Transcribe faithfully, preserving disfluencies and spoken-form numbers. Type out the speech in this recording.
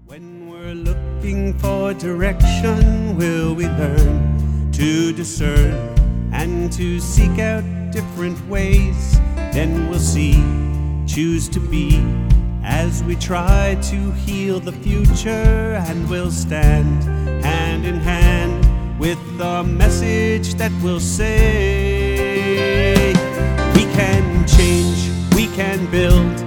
When we're looking for direction, will we learn to discern and to seek out different ways? Then we'll see, choose to be, as we try to heal the future, and we'll stand hand in hand with the message that will say we can change, we can build,